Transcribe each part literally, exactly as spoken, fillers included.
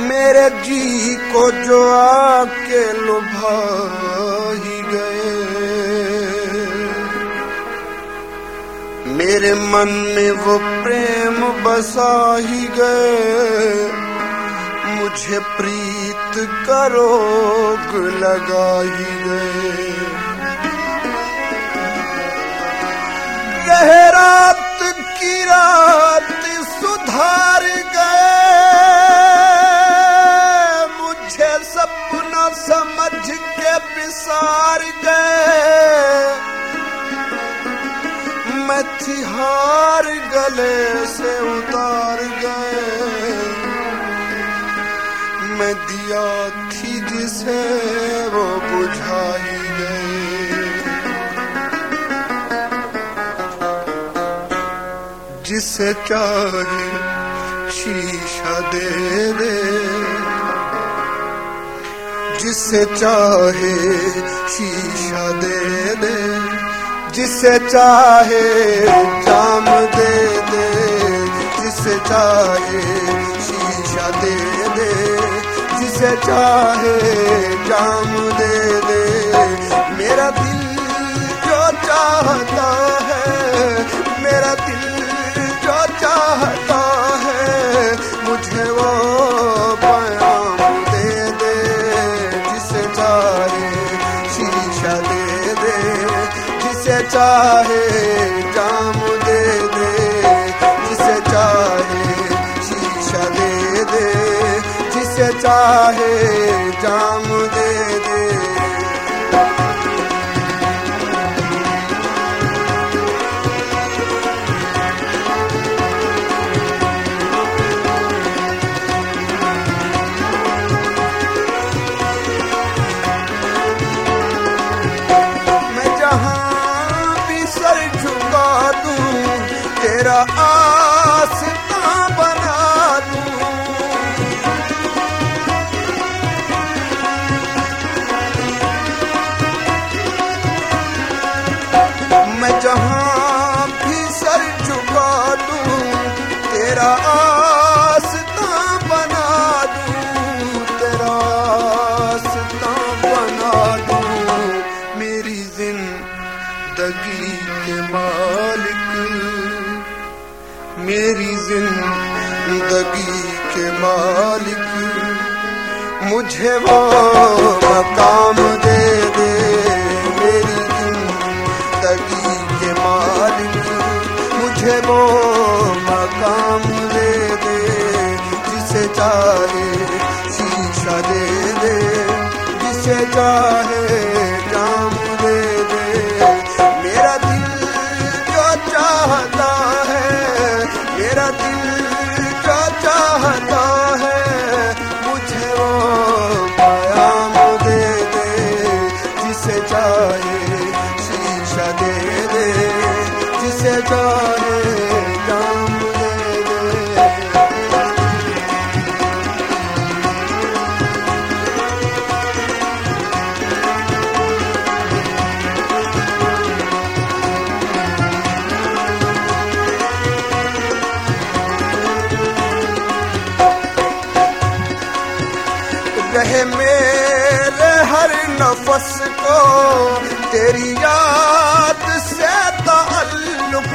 میرے جی کو جو آ کے لبھا ہی گئے، میرے من میں وہ پریم بسا ہی گئے، مجھے پریت کا روگ لگا ہی گئے۔ رہ رات کی رات سدھار گئے، مجھے سپنا سمجھ کے بسار گئے، میں تھی ہار گلے سے اتار گئے، میں دیا تھی جسے وہ بجھا ہی گئے۔ جسے چاہے شیشہ دے دے، جسے چاہے شیشہ دے دے، جسے چاہے جام دے دے، جسے چاہے شیشہ دے دے، جسے چاہے جام دے دے، میرا دل جو چاہتا ہے، میرا دل جو چاہتا ہے، مجھے وہ پیام دے دے، جسے چاہے شیشہ دے دے، جسے چاہے جام دے دے، جسے چاہے شیشہ دے دے، جسے چاہے جام دے دے۔ تیرا آستاں بنا دوں، میں جہاں بھی سر جھکا دوں، تیرا آستاں بنا دوں، تیرا آستاں بنا دوں، میری زندگی کے مالک، میری زندگی کے مالک، مجھے وہ مقام دے دے، میری زندگی کے مالک، مجھے وہ مقام دے دے، جسے چاہے شیشہ دے دے، جسے چاہے جام دے دے، میرا دل جو چاہتا ہے، میرا دل جو چاہتا ہے، مجھے وہ پیام دے دے، جسے چاہے شیشہ دے دے، جسے چاہے جام دے دے۔ رہے میرے ہر نفس کو تیری یاد سے تعلق،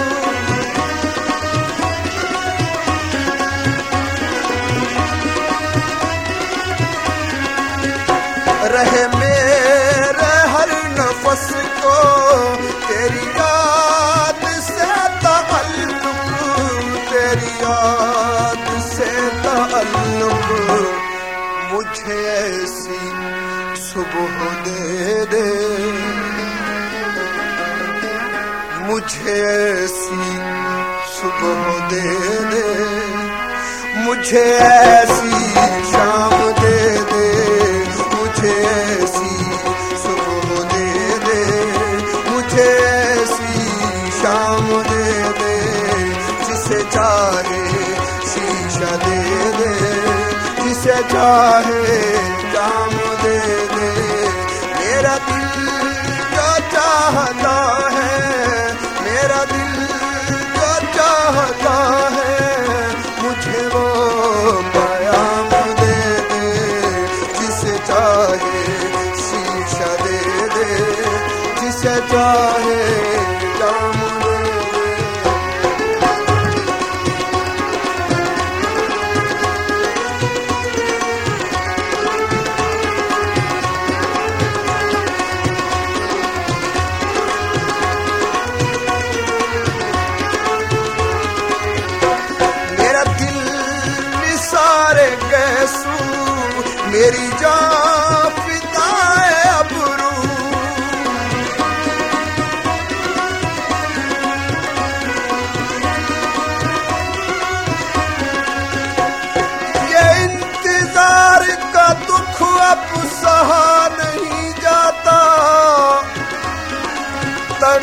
رہے میرے ہر نفس کو تیری یاد سے تعلق، تیری یاد سے تعلق، مجھے ایسی صبح دے دے، مجھے ایسی صبح دے دے، مجھے ایسی شام دے دے، مجھے ایسی صبح دے دے، مجھے ایسی شام دے دے، جسے چاہے شیشہ دے دے، جسے چاہے جام دے دے، میرا دل جو چاہتا ہے، میرا دل جو چاہتا ہے، مجھے وہ پیام دے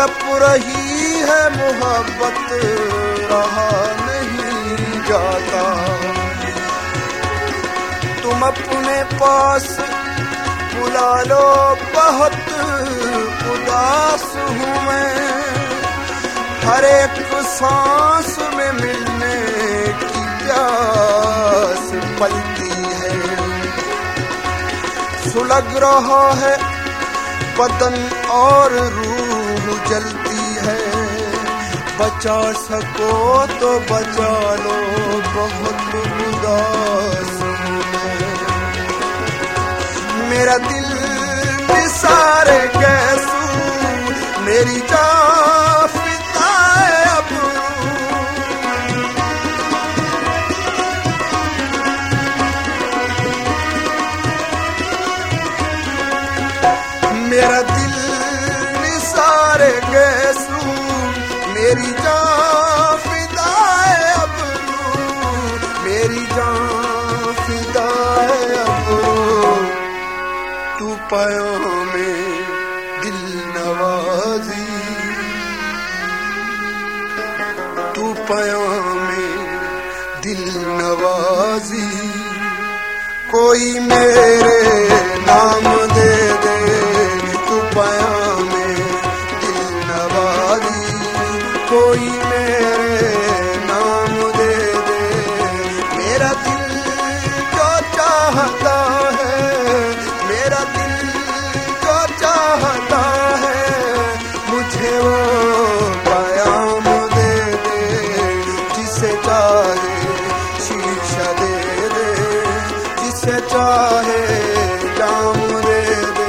तड़प रही है मोहब्बत, रहा नहीं जाता। तुम अपने पास बुला लो, बहुत उदास हूँ मैं। हर एक सांस में मिलने की प्यास पलती है। सुलग रहा है बदन और रूह जलती है। बचा सको तो बचा लो, बहुत उदास हूँ मैं। मेरा दिल निसारे कैसू, मेरी जान फिदा है अब। मेरा दिल निसारे कैसू, मेरी जान फिदा है अब। मेरी जान फिदा है अब। तू पायों में दिल नवाजी, तू पायों में दिल नवाजी। कोई मेरे नाम दे दे, तू पायों में दिल नवाजी। कोई मेरे नाम दे दे। मेरा दिल जो चाहता है, मेरा दिल जो चाहता है, मुझे वो प्याम दे दे। जिसे चाहे शीशा दे दे, जिसे चाहे जाम दे दे।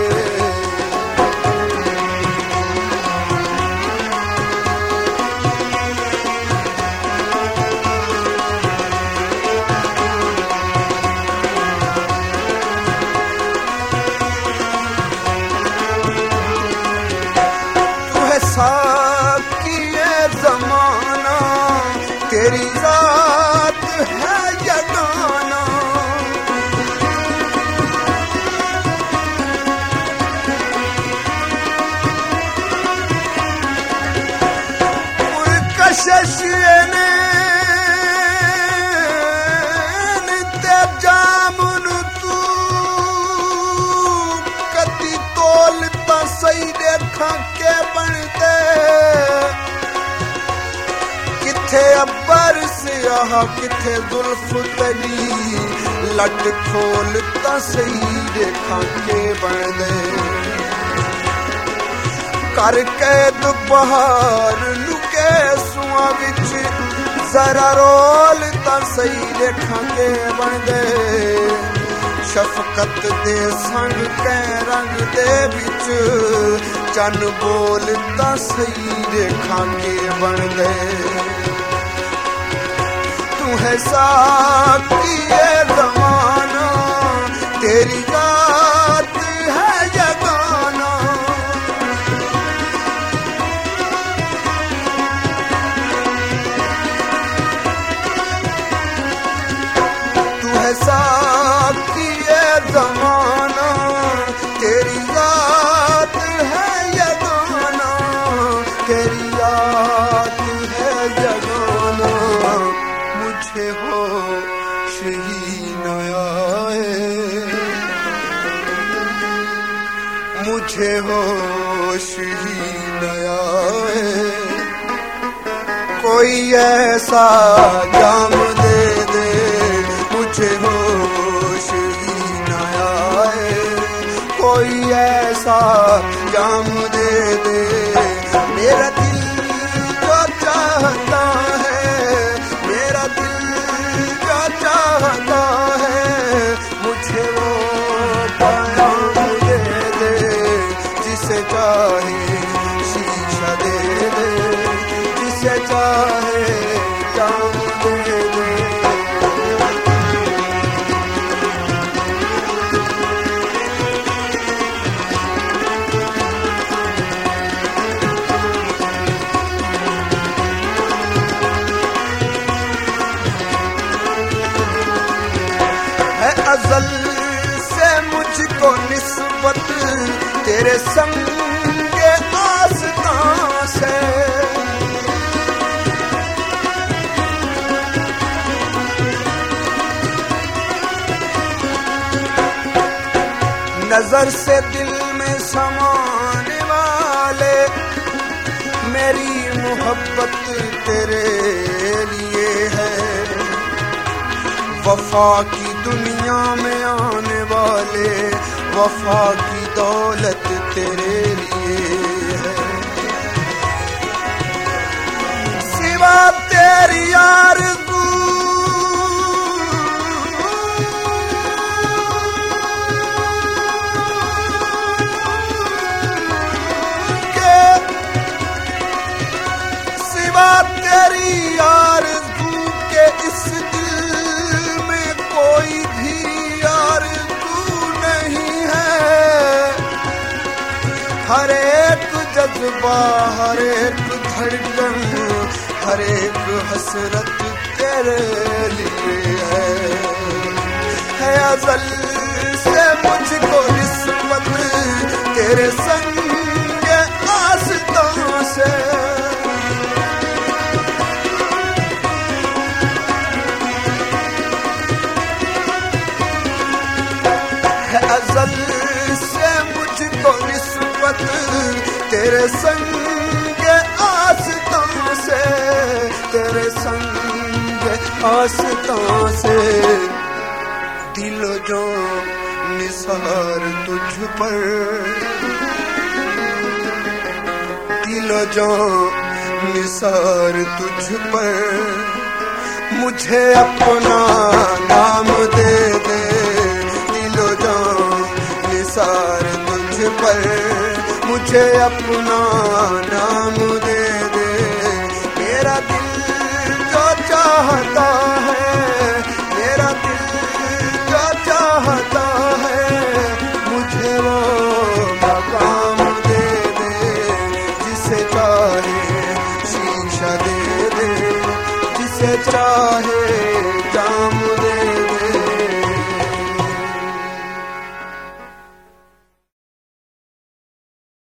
साकी ये ज़माना, तेरी ज़ात है यगाना। पुरकशिश ने ते जामुन तू कदी तोलता सही देखा के बनते। किथे अब्बर सियाह, किथे जुल्फ तली, लट खोलता सही देखा के बनते। कर कैद बहार लुके सुआ विच, जरा रोलता सही देखा के बनते। शफकत दे संग कै रंग दे विच, चन बोलता सही देखा के बन गए। तू है साकी ये ज़माना, तेरी ज़ात है यगाना। तू है साकी ये ज़माना, तेरी ज़ात है यगाना। तेरी याद है यगाना। मुझे होश ही न आए, मुझे होश ही न आए। कोई ऐसा जाम दे दे, मुझे होश ही न आए। कोई ऐसा जाम दे दे। मेरा दिल जो चाहता है, मेरा दिल जो चाहता है, मुझे वो प्याम दे दे। जिसे चाहे शीशा दे दे, जिसे चाहे जाम दे दे। अज़ल से मुझको निस्बत तेरे संग आस्तां نظر سے دل میں سمانے والے میری محبت تیرے لیے ہے وفا کی دنیا میں آنے والے وفا کی دولت تیرے لیے ہے سوا تیری آرزو کے سوا تیری آرزو کے اس دل میں کوئی بھی آرزو نہیں ہے ہر ایک جذبہ ہر ایک دھڑکن ہر ایک حسرت تیرے لیے ہے ہے ازل سے مجھ کو نسبت تیرے سنگ آستوں سے ہے ازل سے مجھ کو نسبت تیرے سنگ آستوں سے تیرے سنگ آستوں سے دل و جان نثار تجھ پر دل و جان نثار تجھ پر مجھے اپنا نام دے دے دل و جان نثار تجھ پر مجھے اپنا نام دے دے میرا دل جو چاہتا ہے میرا دل جو چاہتا ہے مجھے وہ مقام دے دے جسے چاہے شیشہ دے دے جسے چاہے